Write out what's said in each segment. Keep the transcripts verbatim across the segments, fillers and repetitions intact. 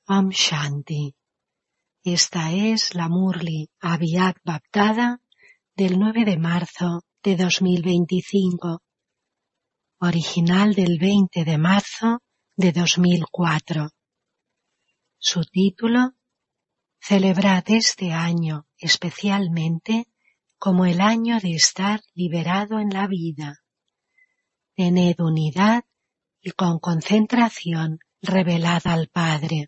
Om Shanti. Esta es la Murli Abhyad Baptada del nueve de marzo de dos mil veinticinco, original del veinte de marzo de dos mil cuatro. Su título: Celebrad este año especialmente como el año de estar liberado en la vida. Tened unidad y con concentración revelad al Padre.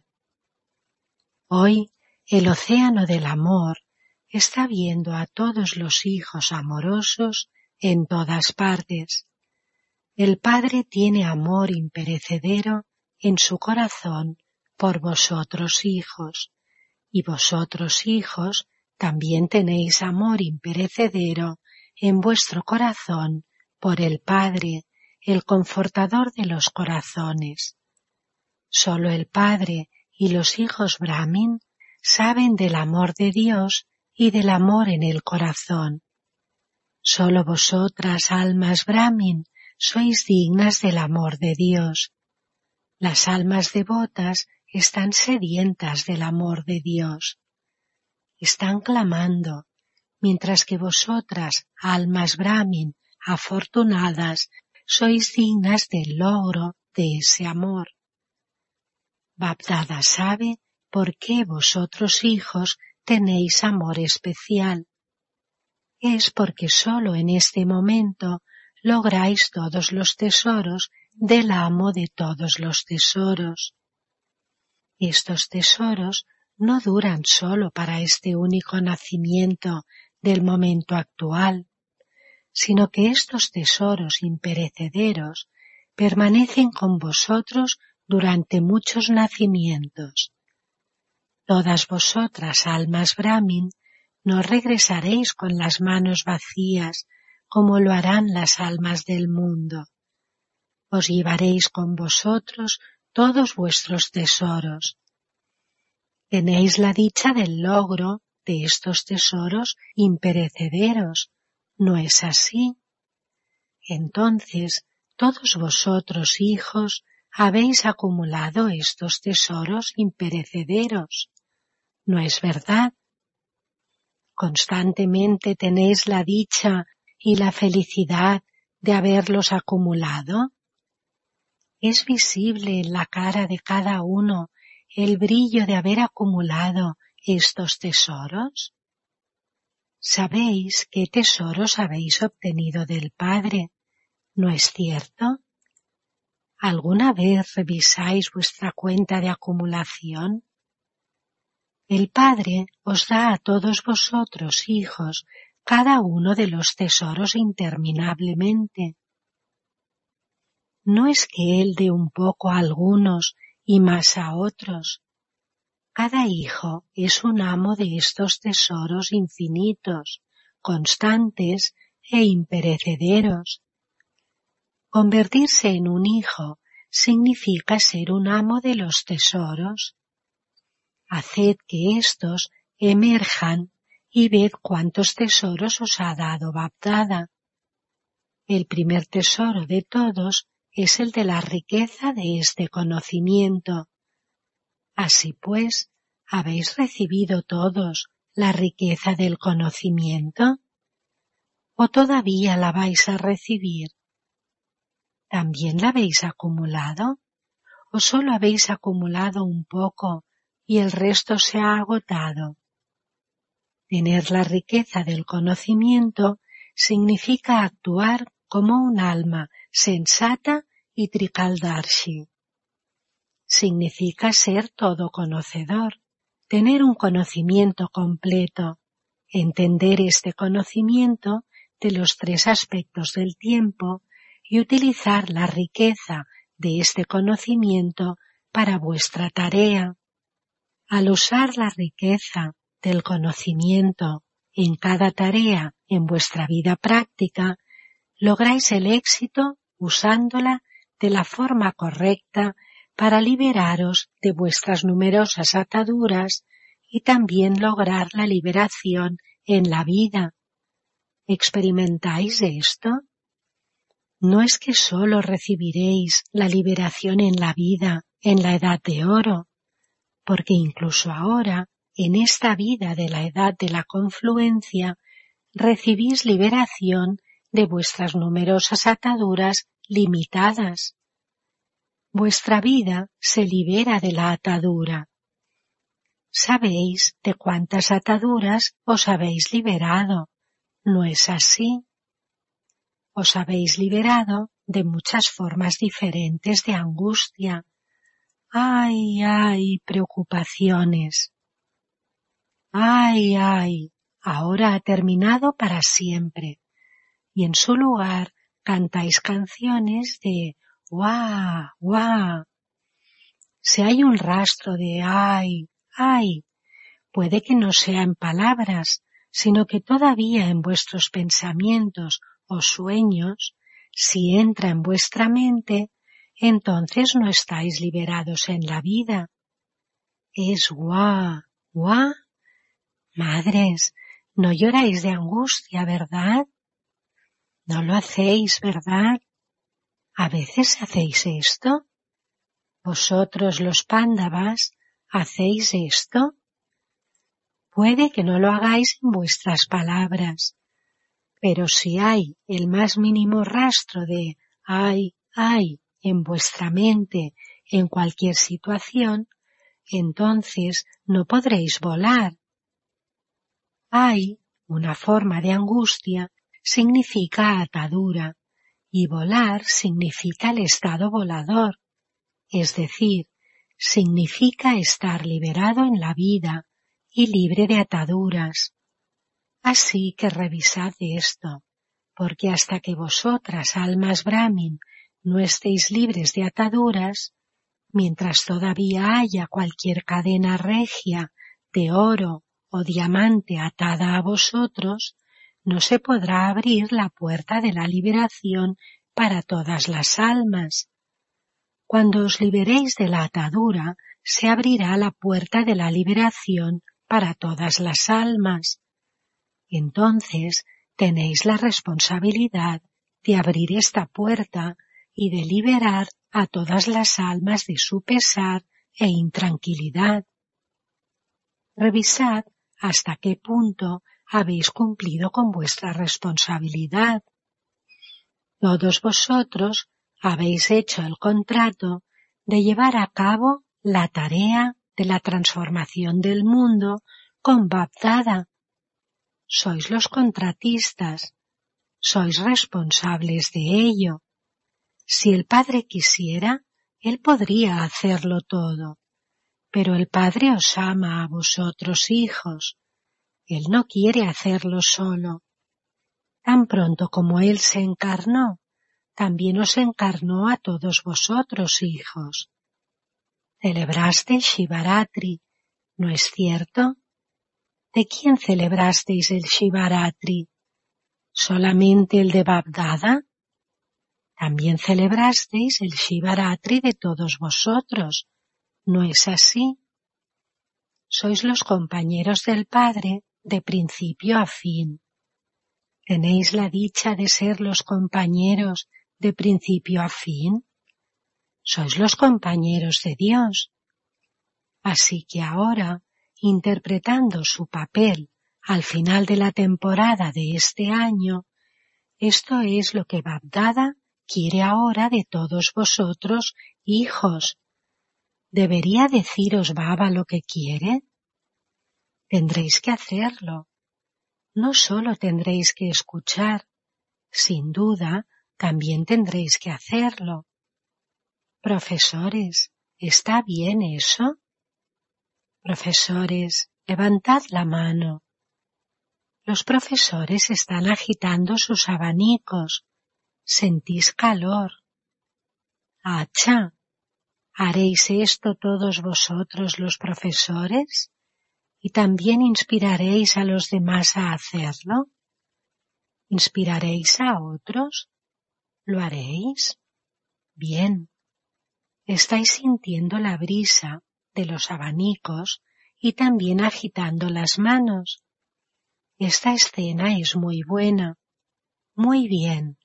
Hoy el océano del amor está viendo a todos los hijos amorosos en todas partes. El Padre tiene amor imperecedero en su corazón por vosotros hijos, y vosotros hijos también tenéis amor imperecedero en vuestro corazón por el Padre, el confortador de los corazones. Solo el Padre y los hijos Brahmin saben del amor de Dios y del amor en el corazón. Solo vosotras, almas Brahmin, sois dignas del amor de Dios. Las almas devotas están sedientas del amor de Dios. Están clamando, mientras que vosotras, almas Brahmin, afortunadas, sois dignas del logro de ese amor. Bapdada sabe por qué vosotros hijos tenéis amor especial. Es porque sólo en este momento lográis todos los tesoros del amo de todos los tesoros. Estos tesoros no duran sólo para este único nacimiento del momento actual, sino que estos tesoros imperecederos permanecen con vosotros durante muchos nacimientos. Todas vosotras, almas Brahmin, no regresaréis con las manos vacías como lo harán las almas del mundo. Os llevaréis con vosotros todos vuestros tesoros. Tenéis la dicha del logro de estos tesoros imperecederos, ¿no es así? Entonces, todos vosotros, hijos, habéis acumulado estos tesoros imperecederos, ¿no es verdad? Constantemente tenéis la dicha y la felicidad de haberlos acumulado. ¿Es visible en la cara de cada uno el brillo de haber acumulado estos tesoros? ¿Sabéis qué tesoros habéis obtenido del Padre? ¿No es cierto? ¿Alguna vez revisáis vuestra cuenta de acumulación? El Padre os da a todos vosotros, hijos, cada uno de los tesoros interminablemente. No es que Él dé un poco a algunos y más a otros. Cada hijo es un amo de estos tesoros infinitos, constantes e imperecederos. Convertirse en un hijo significa ser un amo de los tesoros. Haced que éstos emerjan y ved cuántos tesoros os ha dado Bapdada. El primer tesoro de todos es el de la riqueza de este conocimiento. Así pues, ¿habéis recibido todos la riqueza del conocimiento? ¿O todavía la vais a recibir? ¿También la habéis acumulado? ¿O solo habéis acumulado un poco y el resto se ha agotado? Tener la riqueza del conocimiento significa actuar como un alma sensata y trikaldarshi. Significa ser todo conocedor, tener un conocimiento completo, entender este conocimiento de los tres aspectos del tiempo y utilizar la riqueza de este conocimiento para vuestra tarea. Al usar la riqueza del conocimiento en cada tarea en vuestra vida práctica, lográis el éxito usándola de la forma correcta para liberaros de vuestras numerosas ataduras y también lograr la liberación en la vida. ¿Experimentáis esto? No es que solo recibiréis la liberación en la vida, en la edad de oro. porque incluso ahora, en esta vida de la edad de la confluencia, recibís liberación de vuestras numerosas ataduras limitadas. Vuestra vida se libera de la atadura. Sabéis de cuántas ataduras os habéis liberado, ¿no es así? Os habéis liberado de muchas formas diferentes de angustia. ¡Ay, ay, preocupaciones! ¡Ay, ay! Ahora ha terminado para siempre. Y en su lugar cantáis canciones de ¡guau, guau! Si hay un rastro de ¡ay, ay! Puede que no sea en palabras, sino que todavía en vuestros pensamientos o sueños, si entra en vuestra mente, entonces no estáis liberados en la vida. Es guau, guau. Madres, no lloráis de angustia, ¿verdad? No lo hacéis, ¿verdad? ¿A veces hacéis esto? ¿Vosotros los pándavas hacéis esto? Puede que no lo hagáis en vuestras palabras, pero si hay el más mínimo rastro de ay, ay en vuestra mente en cualquier situación, entonces no podréis volar. Ay, una forma de angustia, significa atadura, y volar significa el estado volador, es decir, significa estar liberado en la vida y libre de ataduras. Así que revisad esto, porque hasta que vosotras, almas Brahmin, no estéis libres de ataduras, mientras todavía haya cualquier cadena regia de oro o diamante atada a vosotros, no se podrá abrir la puerta de la liberación para todas las almas. Cuando os liberéis de la atadura, se abrirá la puerta de la liberación para todas las almas. Entonces tenéis la responsabilidad de abrir esta puerta y de liberar a todas las almas de su pesar e intranquilidad. Revisad hasta qué punto habéis cumplido con vuestra responsabilidad. Todos vosotros habéis hecho el contrato de llevar a cabo la tarea de la transformación del mundo con Bab Dada. Sois los contratistas, sois responsables de ello. Si el Padre quisiera, Él podría hacerlo todo, pero el Padre os ama a vosotros, hijos. Él no quiere hacerlo solo. Tan pronto como Él se encarnó, también os encarnó a todos vosotros, hijos. Celebraste el Shivaratri, ¿no es cierto? ¿De quién celebrasteis el Shivaratri? ¿Solamente el de Bab Dada? También celebrasteis el Shivaratri de todos vosotros, ¿no es así? Sois los compañeros del Padre de principio a fin. ¿Tenéis la dicha de ser los compañeros de principio a fin? Sois los compañeros de Dios. Así que ahora, interpretando su papel al final de la temporada de este año, esto es lo que Bab Dada quiere ahora de todos vosotros, hijos. ¿Debería deciros Baba lo que quiere? Tendréis que hacerlo. No solo tendréis que escuchar, sin duda, también tendréis que hacerlo. Profesores, ¿está bien eso? Profesores, levantad la mano. Los profesores están agitando sus abanicos. Sentís calor. ¡Acha! ¿Haréis esto todos vosotros los profesores? ¿Y también inspiraréis a los demás a hacerlo? ¿Inspiraréis a otros? ¿Lo haréis? Bien. Estáis sintiendo la brisa de los abanicos y también agitando las manos. Esta escena es muy buena. Muy bien.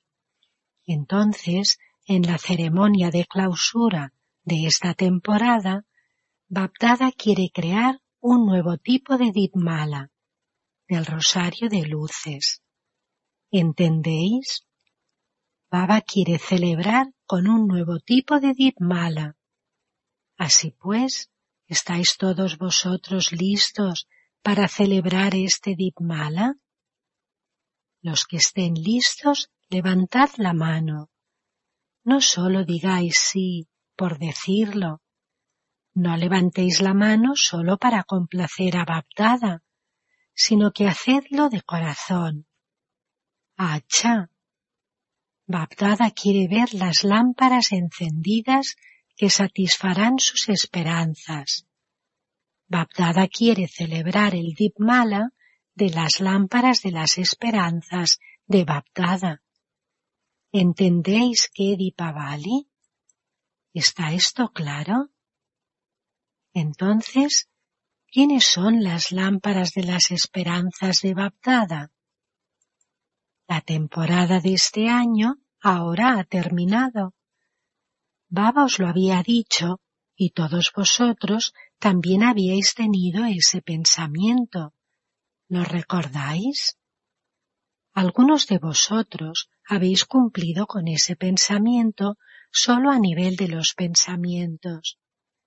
Entonces, en la ceremonia de clausura de esta temporada, Bapdada quiere crear un nuevo tipo de Deepmala, del rosario de luces. ¿Entendéis? Baba quiere celebrar con un nuevo tipo de Deepmala. Así pues, ¿estáis todos vosotros listos para celebrar este Deepmala? Los que estén listos, levantad la mano. No solo digáis sí por decirlo. No levantéis la mano solo para complacer a Bapdada, sino que hacedlo de corazón. ¡Acha! Bapdada quiere ver las lámparas encendidas que satisfarán sus esperanzas. Bapdada quiere celebrar el Deepmala de las lámparas de las esperanzas de Bapdada. ¿Entendéis qué Deepavali? ¿Está esto claro? Entonces, ¿quiénes son las lámparas de las esperanzas de Bapdada? La temporada de este año ahora ha terminado. Baba os lo había dicho y todos vosotros también habíais tenido ese pensamiento. ¿Lo recordáis? Algunos de vosotros habéis cumplido con ese pensamiento solo a nivel de los pensamientos.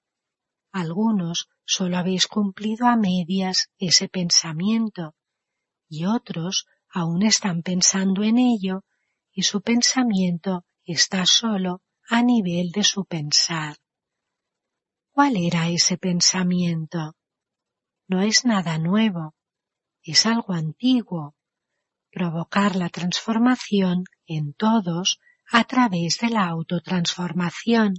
Algunos solo habéis cumplido a medias ese pensamiento y otros aún están pensando en ello y su pensamiento está solo a nivel de su pensar. ¿Cuál era ese pensamiento? No es nada nuevo, es algo antiguo. Provocar la transformación en todos a través de la autotransformación.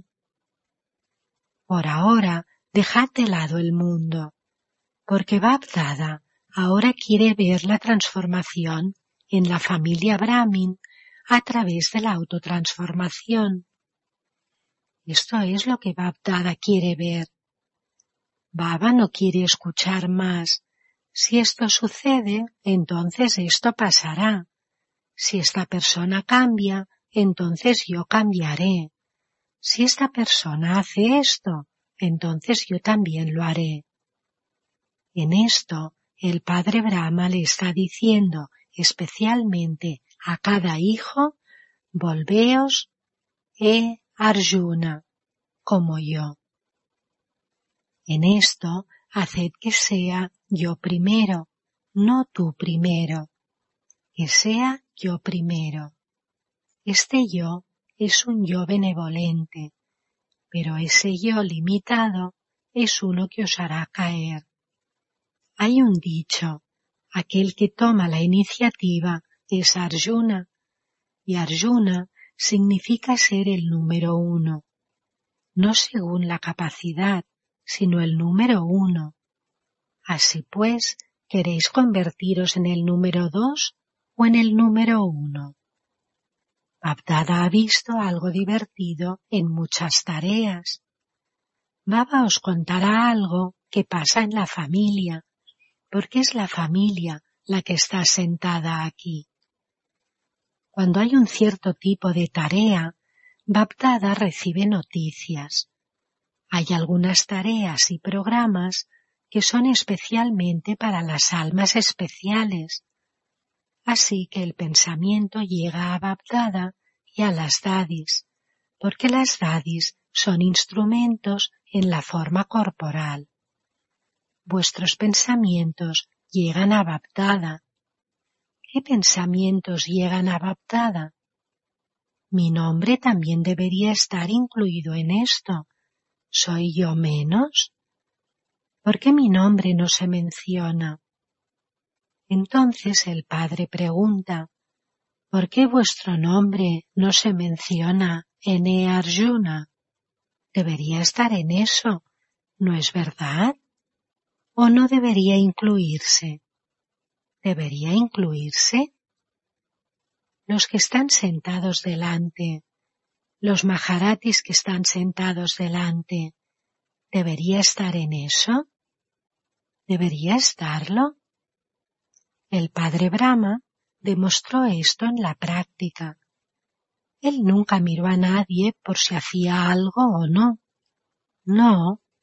Por ahora, dejad de lado el mundo, porque Bapdada ahora quiere ver la transformación en la familia Brahmin a través de la autotransformación. Esto es lo que Bapdada quiere ver. Baba no quiere escuchar más. Si esto sucede, entonces esto pasará. Si esta persona cambia, entonces yo cambiaré. Si esta persona hace esto, entonces yo también lo haré. En esto, el padre Brahma le está diciendo especialmente a cada hijo, volveos, e Arjuna, como yo. En esto, haced que sea yo primero, no tú primero, que sea yo primero. Este yo es un yo benevolente, pero ese yo limitado es uno que os hará caer. Hay un dicho, aquel que toma la iniciativa es Arjuna, y Arjuna significa ser el número uno, no según la capacidad, sino el número uno. Así pues, ¿queréis convertiros en el número dos o en el número uno? Bapdada ha visto algo divertido en muchas tareas. Baba os contará algo que pasa en la familia, porque es la familia la que está sentada aquí. Cuando hay un cierto tipo de tarea, Bapdada recibe noticias. Hay algunas tareas y programas que son especialmente para las almas especiales. Así que el pensamiento llega a Bapdada y a las dadis, porque las dadis son instrumentos en la forma corporal. Vuestros pensamientos llegan a Bapdada. ¿Qué pensamientos llegan a Bapdada? Mi nombre también debería estar incluido en esto. ¿Soy yo menos? ¿Por qué mi nombre no se menciona? Entonces el padre pregunta, ¿por qué vuestro nombre no se menciona en E Arjuna? Debería estar en eso, ¿no es verdad? ¿O no debería incluirse? ¿Debería incluirse? Los que están sentados delante, los maharatis que están sentados delante, ¿debería estar en eso? ¿Debería estarlo? El padre Brahma demostró esto en la práctica. Él nunca miró a nadie por si hacía algo o no. No.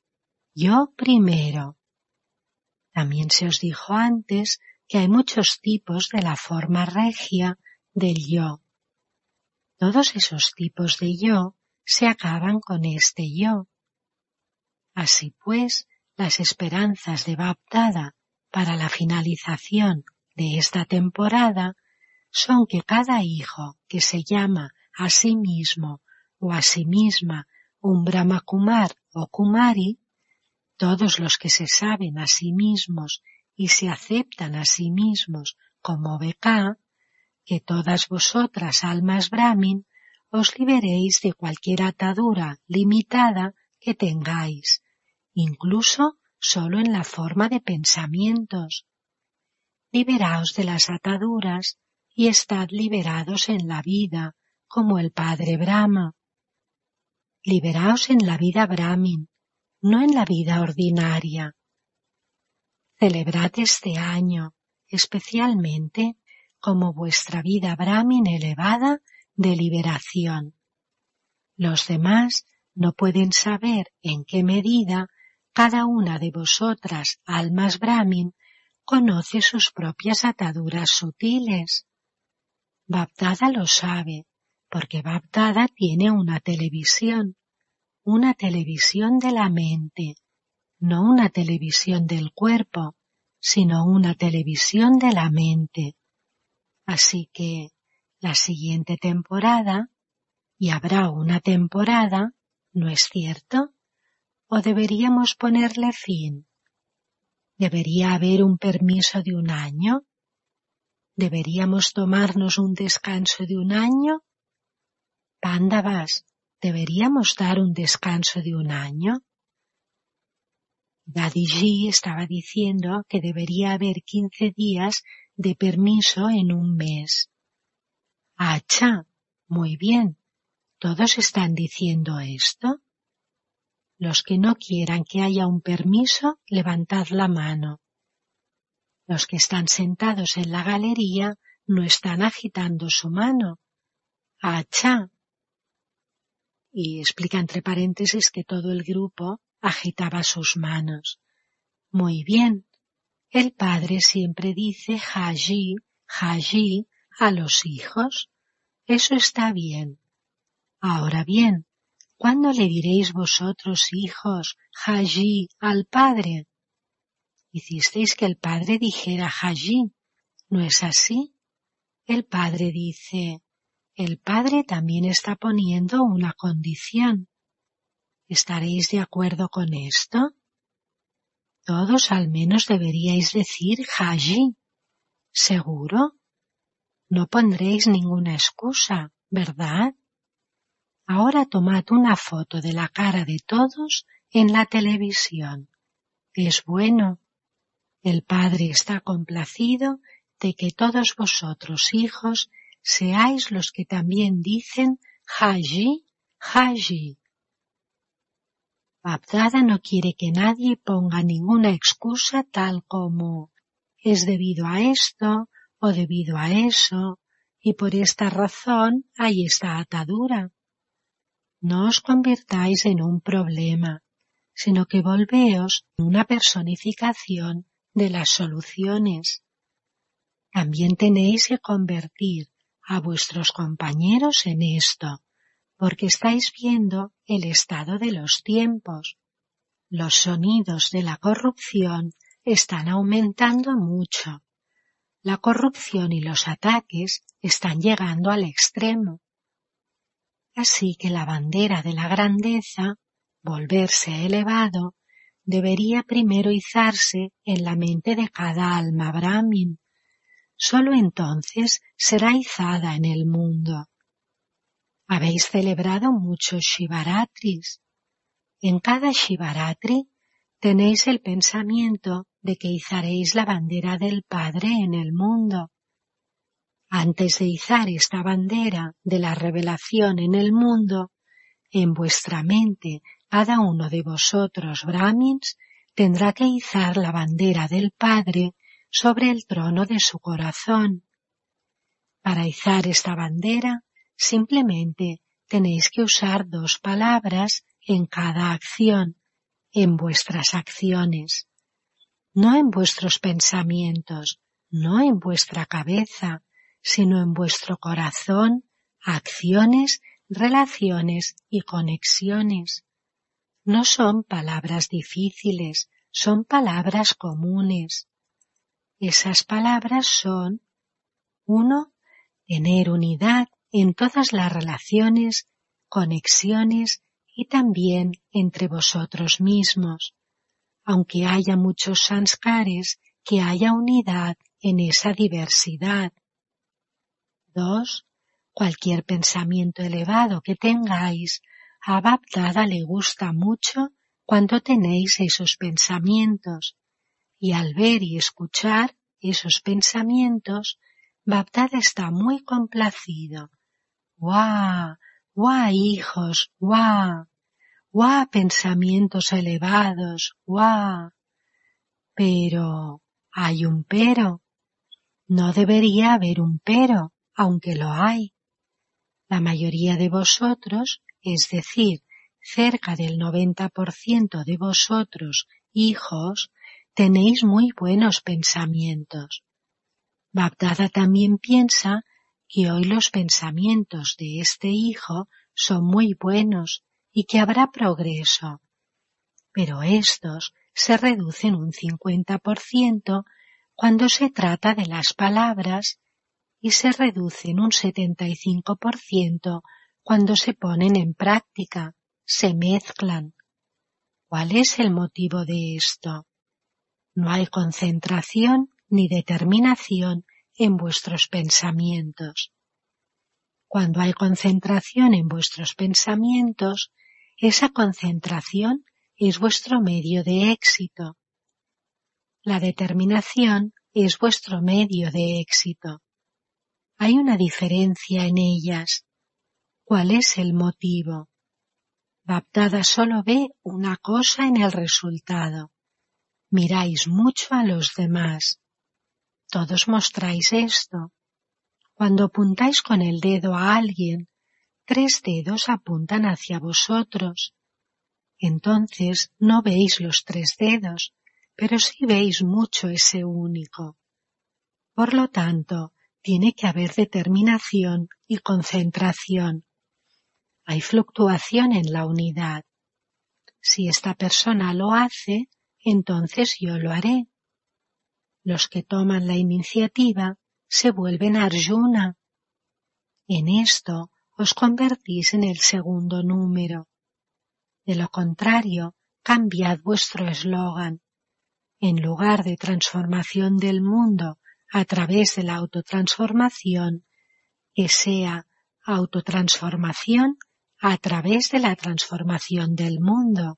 yo primero. También se os dijo antes que hay muchos tipos de la forma regia del yo. Todos esos tipos de yo se acaban con este yo. Así pues, las esperanzas de Bapdada para la finalización de esta temporada son que cada hijo que se llama a sí mismo o a sí misma un Brahma Kumar o Kumari, todos los que se saben a sí mismos y se aceptan a sí mismos como B K, que todas vosotras, almas Brahmin, os liberéis de cualquier atadura limitada que tengáis, incluso solo en la forma de pensamientos. Liberaos de las ataduras y estad liberados en la vida, como el Padre Brahma. Liberaos en la vida Brahmin, no en la vida ordinaria. Celebrad este año, especialmente, como vuestra vida Brahmin elevada de liberación. Los demás no pueden saber en qué medida cada una de vosotras, almas Brahmin, conoce sus propias ataduras sutiles. Bapdada lo sabe, porque Bapdada tiene una televisión, una televisión de la mente, no una televisión del cuerpo, sino una televisión de la mente. Así que la siguiente temporada, y habrá una temporada, ¿no es cierto? ¿O deberíamos ponerle fin? ¿Debería haber un permiso de un año? ¿Deberíamos tomarnos un descanso de un año? Pándavas, ¿deberíamos dar un descanso de un año? Dadiji estaba diciendo que debería haber quince días de permiso en un mes. ¡Acha! Muy bien. ¿Todos están diciendo esto? Los que no quieran que haya un permiso, levantad la mano. Los que están sentados en la galería no están agitando su mano. ¡Acha! Y explica entre paréntesis que todo el grupo agitaba sus manos. Muy bien. El padre siempre dice Haji, Haji a los hijos. Eso está bien. Ahora bien, ¿cuándo le diréis vosotros, hijos, Haji al padre? Hicisteis que el padre dijera Haji, ¿no es así? El padre dice, el padre también está poniendo una condición. ¿Estaréis de acuerdo con esto? Todos al menos deberíais decir Haji. ¿Seguro? No pondréis ninguna excusa, ¿verdad? Ahora tomad una foto de la cara de todos en la televisión. Es bueno. El Padre está complacido de que todos vosotros, hijos, seáis los que también dicen Haji, Haji. Bapdada no quiere que nadie ponga ninguna excusa tal como es debido a esto o debido a eso y por esta razón hay esta atadura. No os convirtáis en un problema, sino que volveos en una personificación de las soluciones. También tenéis que convertir a vuestros compañeros en esto, porque estáis viendo el estado de los tiempos. Los sonidos de la corrupción están aumentando mucho. La corrupción y los ataques están llegando al extremo. Así que la bandera de la grandeza, volverse elevado, debería primero izarse en la mente de cada alma Brahmin. Solo entonces será izada en el mundo. Habéis celebrado muchos Shivaratris. En cada Shivaratri tenéis el pensamiento de que izaréis la bandera del Padre en el mundo. Antes de izar esta bandera de la revelación en el mundo, en vuestra mente cada uno de vosotros, Brahmins, tendrá que izar la bandera del Padre sobre el trono de su corazón. Para izar esta bandera, simplemente tenéis que usar dos palabras en cada acción, en vuestras acciones, no en vuestros pensamientos, no en vuestra cabeza, sino en vuestro corazón, acciones, relaciones y conexiones. No son palabras difíciles, son palabras comunes. Esas palabras son: uno, tener unidad en todas las relaciones, conexiones y también entre vosotros mismos. Aunque haya muchos sanskares, que haya unidad en esa diversidad. Dos, cualquier pensamiento elevado que tengáis, a Bap Dada le gusta mucho cuando tenéis esos pensamientos, y al ver y escuchar esos pensamientos, Bap Dada está muy complacido. ¡Guau! ¡Guau, hijos! ¡Guau! ¡Guau, pensamientos elevados! ¡Guau! Pero hay un pero. No debería haber un pero, aunque lo hay. La mayoría de vosotros, es decir, cerca del noventa por ciento de vosotros, hijos, tenéis muy buenos pensamientos. Bap Dada también piensa que hoy los pensamientos de este hijo son muy buenos y que habrá progreso. Pero estos se reducen un cincuenta por ciento cuando se trata de las palabras y se reducen un setenta y cinco por ciento cuando se ponen en práctica, se mezclan. ¿Cuál es el motivo de esto? No hay concentración ni determinación en vuestros pensamientos. Cuando hay concentración en vuestros pensamientos, esa concentración es vuestro medio de éxito. La determinación es vuestro medio de éxito. Hay una diferencia en ellas. ¿Cuál es el motivo? Bap Dada solo ve una cosa en el resultado. Miráis mucho a los demás. Todos mostráis esto. Cuando apuntáis con el dedo a alguien, tres dedos apuntan hacia vosotros. Entonces no veis los tres dedos, pero sí veis mucho ese único. Por lo tanto, tiene que haber determinación y concentración. Hay fluctuación en la unidad. Si esta persona lo hace, entonces yo lo haré. Los que toman la iniciativa se vuelven Arjuna. En esto os convertís en el segundo número. De lo contrario, cambiad vuestro eslogan. En lugar de transformación del mundo a través de la autotransformación, que sea autotransformación a través de la transformación del mundo.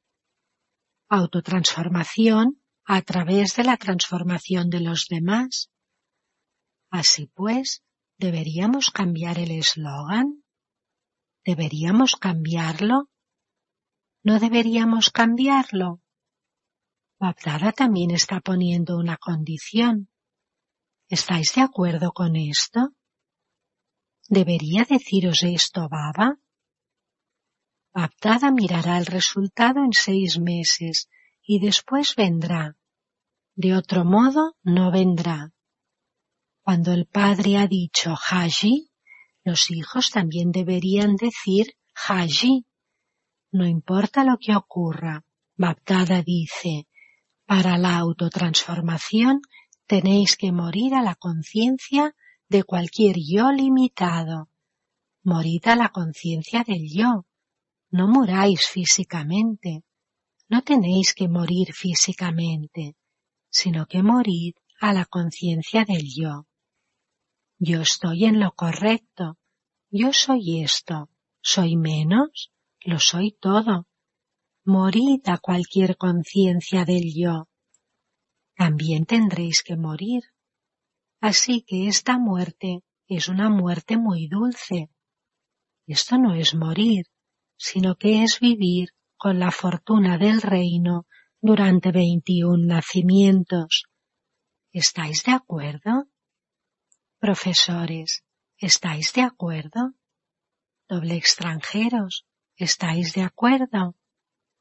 Autotransformación a través de la transformación de los demás. Así pues, ¿deberíamos cambiar el eslogan? ¿Deberíamos cambiarlo? ¿No deberíamos cambiarlo? Bap Dada también está poniendo una condición. ¿Estáis de acuerdo con esto? ¿Debería deciros esto, Baba? Bap Dada mirará el resultado en seis meses y después vendrá. De otro modo, no vendrá. Cuando el padre ha dicho Haji, los hijos también deberían decir Haji. No importa lo que ocurra, Bap Dada dice, para la autotransformación tenéis que morir a la conciencia de cualquier yo limitado. Morid a la conciencia del yo. No muráis físicamente. No tenéis que morir físicamente, sino que morid a la conciencia del yo. Yo estoy en lo correcto. Yo soy esto. ¿Soy menos? Lo soy todo. Morid a cualquier conciencia del yo. También tendréis que morir. Así que esta muerte es una muerte muy dulce. Esto no es morir, sino que es vivir con la fortuna del reino durante veintiún nacimientos. ¿Estáis de acuerdo? Profesores, ¿estáis de acuerdo? Doble extranjeros, ¿estáis de acuerdo?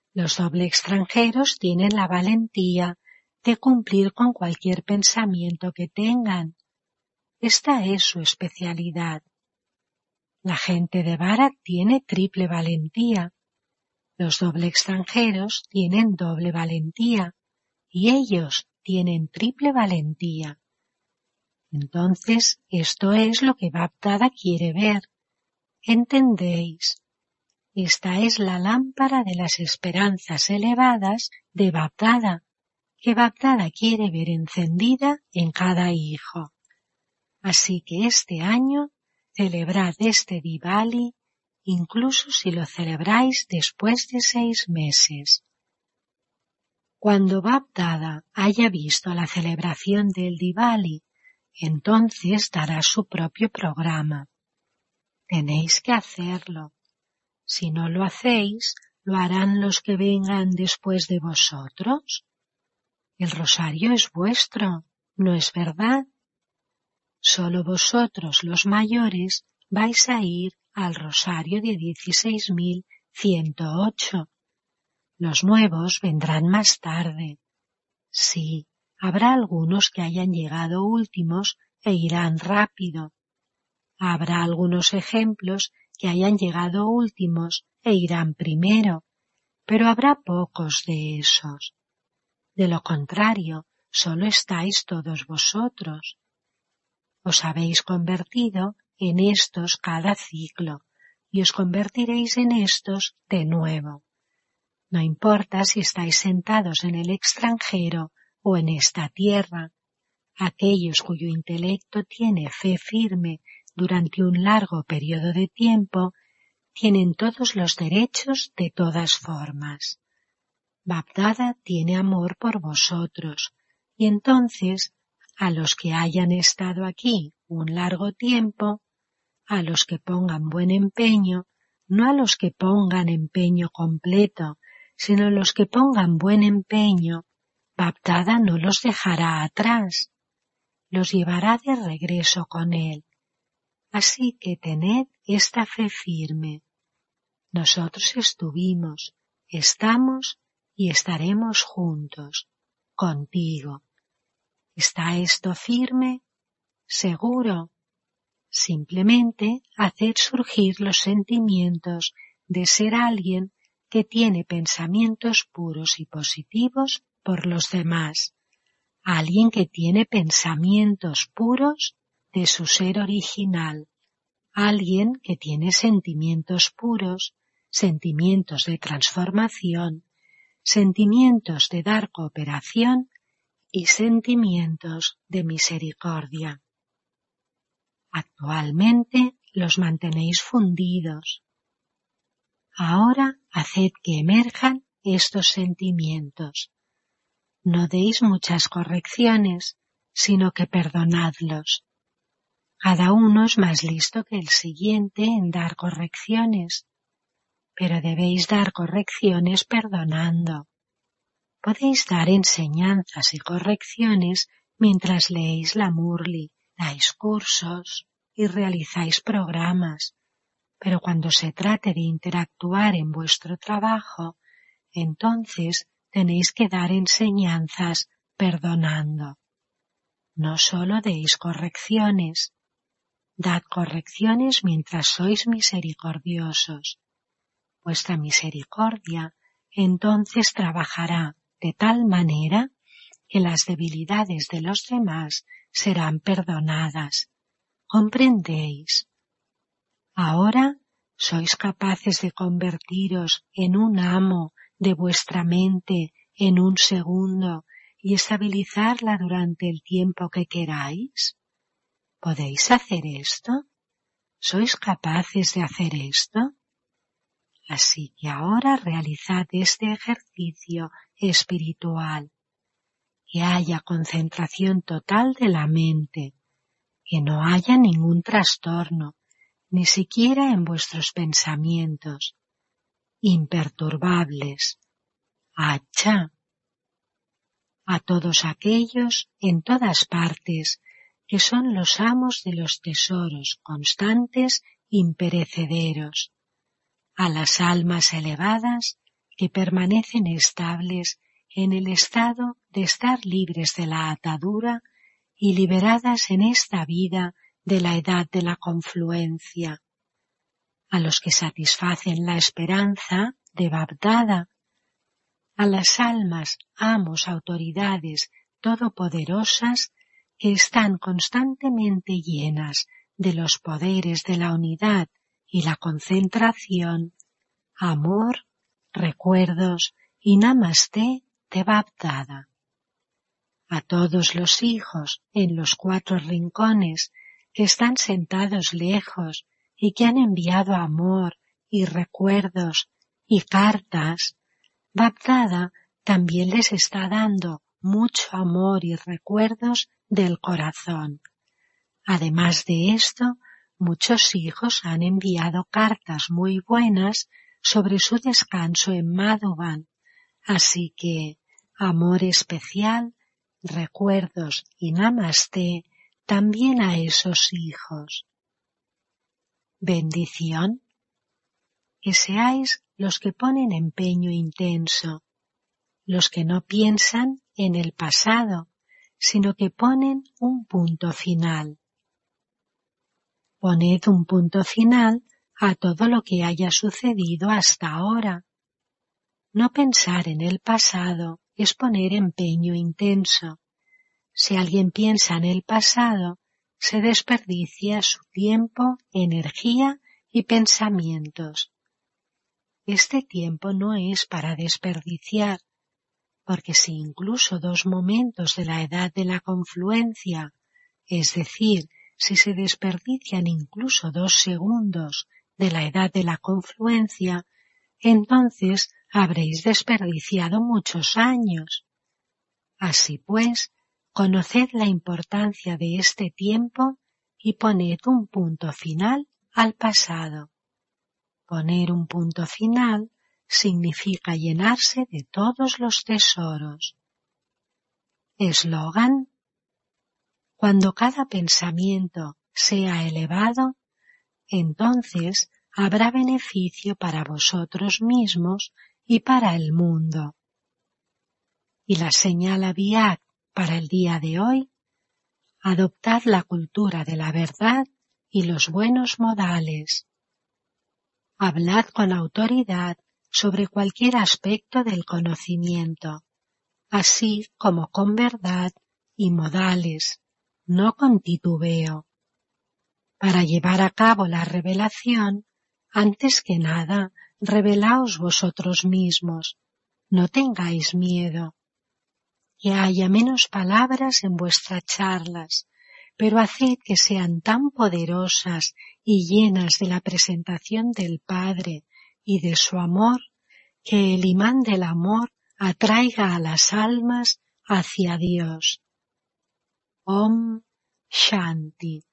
Los doble extranjeros tienen la valentía de cumplir con cualquier pensamiento que tengan. Esta es su especialidad. La gente de Barak tiene triple valentía. Los doble extranjeros tienen doble valentía y ellos tienen triple valentía. Entonces, esto es lo que Bapdada quiere ver. ¿Entendéis? Esta es la lámpara de las esperanzas elevadas de Bapdada, que Bapdada quiere ver encendida en cada hijo. Así que este año celebrad este Diwali, incluso si lo celebráis después de seis meses. Cuando Bapdada haya visto la celebración del Diwali, entonces dará su propio programa. Tenéis que hacerlo. Si no lo hacéis, ¿lo harán los que vengan después de vosotros? El rosario es vuestro, ¿no es verdad? Solo vosotros, los mayores, vais a ir al rosario de dieciséis mil ciento ocho. Los nuevos vendrán más tarde. Sí, habrá algunos que hayan llegado últimos e irán rápido. Habrá algunos ejemplos que hayan llegado últimos e irán primero, pero habrá pocos de esos. De lo contrario, solo estáis todos vosotros. Os habéis convertido en estos cada ciclo y os convertiréis en estos de nuevo. No importa si estáis sentados en el extranjero o en esta tierra, aquellos cuyo intelecto tiene fe firme durante un largo periodo de tiempo tienen todos los derechos de todas formas. Bapdada tiene amor por vosotros y entonces a los que hayan estado aquí un largo tiempo, a los que pongan buen empeño, no a los que pongan empeño completo, sino a los que pongan buen empeño, Bapdada no los dejará atrás, los llevará de regreso con él. Así que tened esta fe firme. Nosotros estuvimos, estamos y estaremos juntos, contigo. ¿Está esto firme? ¿Seguro? Simplemente haced surgir los sentimientos de ser alguien que tiene pensamientos puros y positivos por los demás, alguien que tiene pensamientos puros de su ser original, alguien que tiene sentimientos puros, sentimientos de transformación, sentimientos de dar cooperación y sentimientos de misericordia. Actualmente los mantenéis fundidos. Ahora haced que emerjan estos sentimientos. No deis muchas correcciones, sino que perdonadlos. Cada uno es más listo que el siguiente en dar correcciones, pero debéis dar correcciones perdonando. Podéis dar enseñanzas y correcciones mientras leéis la Murli, dais cursos y realizáis programas, pero cuando se trate de interactuar en vuestro trabajo, entonces tenéis que dar enseñanzas perdonando. No solo deis correcciones, dad correcciones mientras sois misericordiosos. Vuestra misericordia entonces trabajará de tal manera que las debilidades de los demás serán perdonadas. ¿Comprendéis? Ahora sois capaces de convertiros en un amo de vuestra mente en un segundo y estabilizarla durante el tiempo que queráis. ¿Podéis hacer esto? ¿Sois capaces de hacer esto? Así que ahora realizad este ejercicio espiritual. Que haya concentración total de la mente, que no haya ningún trastorno, ni siquiera en vuestros pensamientos, imperturbables. Acha. A todos aquellos en todas partes que son los amos de los tesoros constantes imperecederos, a las almas elevadas que permanecen estables en el estado de estar libres de la atadura y liberadas en esta vida de la edad de la confluencia. A los que satisfacen la esperanza de Babdada, a las almas, amos, autoridades todopoderosas que están constantemente llenas de los poderes de la unidad y la concentración, amor, recuerdos y Namaste de Babdada. A todos los hijos en los cuatro rincones que están sentados lejos y que han enviado amor y recuerdos y cartas, Babdada también les está dando mucho amor y recuerdos del corazón. Además de esto, muchos hijos han enviado cartas muy buenas sobre su descanso en Madhuban, así que amor especial, recuerdos y Namaste también a esos hijos. Bendición. Que seáis los que ponen empeño intenso, los que no piensan en el pasado, sino que ponen un punto final. Poned un punto final a todo lo que haya sucedido hasta ahora. No pensar en el pasado es poner empeño intenso. Si alguien piensa en el pasado, se desperdicia su tiempo, energía y pensamientos. Este tiempo no es para desperdiciar, porque si incluso dos momentos de la edad de la confluencia, es decir, si se desperdician incluso dos segundos de la edad de la confluencia, entonces habréis desperdiciado muchos años. Así pues, conoced la importancia de este tiempo y poned un punto final al pasado. Poner un punto final significa llenarse de todos los tesoros. Eslogan: cuando cada pensamiento sea elevado, entonces habrá beneficio para vosotros mismos y para el mundo. Y la señal Aviat para el día de hoy: adoptad la cultura de la verdad y los buenos modales. Hablad con autoridad sobre cualquier aspecto del conocimiento, así como con verdad y modales, no con titubeo. Para llevar a cabo la revelación, antes que nada, revelaos vosotros mismos, no tengáis miedo. Que haya menos palabras en vuestras charlas, pero haced que sean tan poderosas y llenas de la presentación del Padre y de su amor, que el imán del amor atraiga a las almas hacia Dios. Om Shanti.